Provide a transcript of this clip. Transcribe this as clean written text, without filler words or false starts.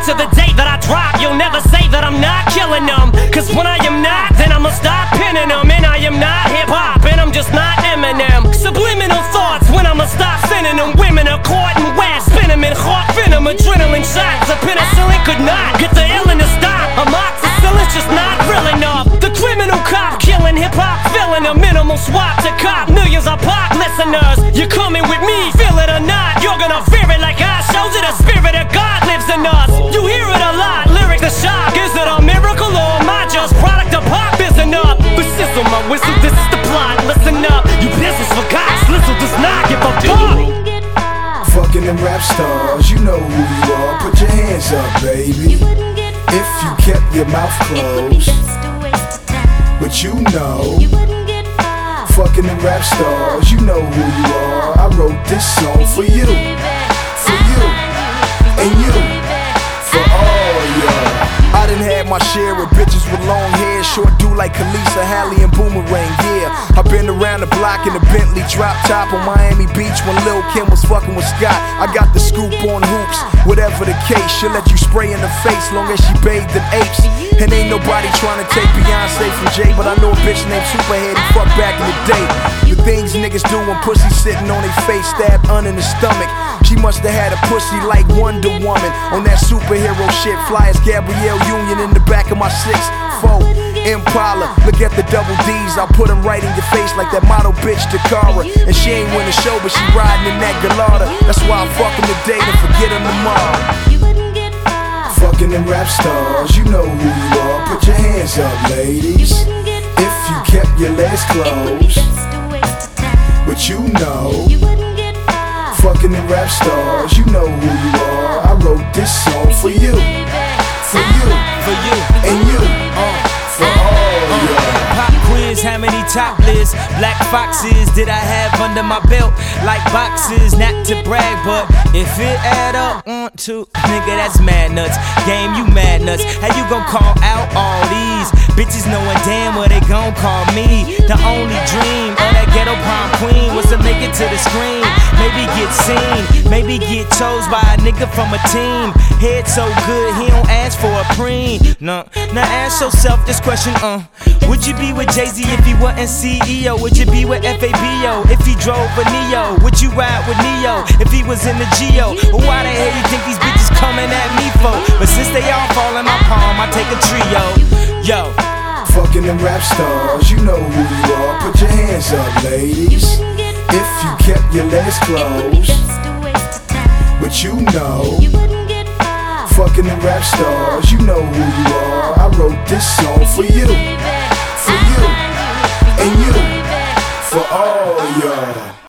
to the day that I drop, you'll never say that I'm not killing them. Cause when I am not, then I'ma stop pinning them. And I am not hip-hop, and I'm just not Eminem. Subliminal thoughts when I'ma stop sending them. Women are caught in wet, spin them in hawk venom. Adrenaline shots, a penicillin could not get the illness to stop. Amoxicillin's just not real enough. The criminal cop killing hip-hop, filling a minimal swap to cop millions of pop listeners. You're coming with me, feel it or not, you're gonna fear it like I shows you. The spirit of God lives in us. You hear it a lot, lyrics are shock. Is it a miracle or am I just product of pop? Isn't up, but sizzle my whistle, this is the plot. Listen up, you business for God, Slizzle does not give a fuck. Fucking them rap stars, you know who you are. Put your hands up, baby. If you kept your mouth closed, but you know, fucking them rap stars, you know who you are. I wrote this song for you, and you, for all y'all. I done had my share of bitches with long hair, short dude like Khaleesa, Halle, and Boomerang, yeah. I been around the block in a Bentley drop top on Miami Beach when Lil' Kim was fucking with Scott. I got the scoop on hoops, whatever the case. She'll let you spray in the face long as she bathed in apes. And ain't nobody trying to take Beyonce from Jay, but I know a bitch named Superhead who fucked back in the day. The things niggas do when pussy sitting on their face, stabbed in the stomach. She musta had a pussy like Wonder Woman on that superhero shit. Fly as Gabrielle Union in the back of my 6'4" Impala. Look at the double D's, I put them right in your face like that model bitch Takara. And she ain't win the show, but she riding in that Gallardo. That's why I fuck them today and forget them tomorrow. Fucking them rap stars, you know who you are. Put your hands up, ladies. If you kept your legs closed, but you know, fucking them rap stars, you know who you are. I wrote this song for you, and you, for all y'all. Pop quiz, how many top lists? Black foxes did I have under my belt? Like boxes, not to brag, but if it add up, 1, 2, nigga, that's mad nuts. Game, you mad nuts. How you gon' call out all these bitches knowing damn what they gon' call me? The only dream of that ghetto prom queen was to make it to the screen. Maybe get seen, maybe get chose by a nigga from a team. Head so good, he don't ask for a preen. No, now ask yourself this question, would you be with Jay-Z if he wasn't CEO? Would you be with FABO if he drove a Neo? Would you ride with Neo if he was in the Geo? Or why the hell you think these bitches coming at me for? But since they all fall in my palm, I take a trio. Yo, fucking them rap stars, you know who you are. Put your hands up, ladies. If you kept your legs closed, but you know, fucking them rap stars, you know who you are. I wrote this song for you.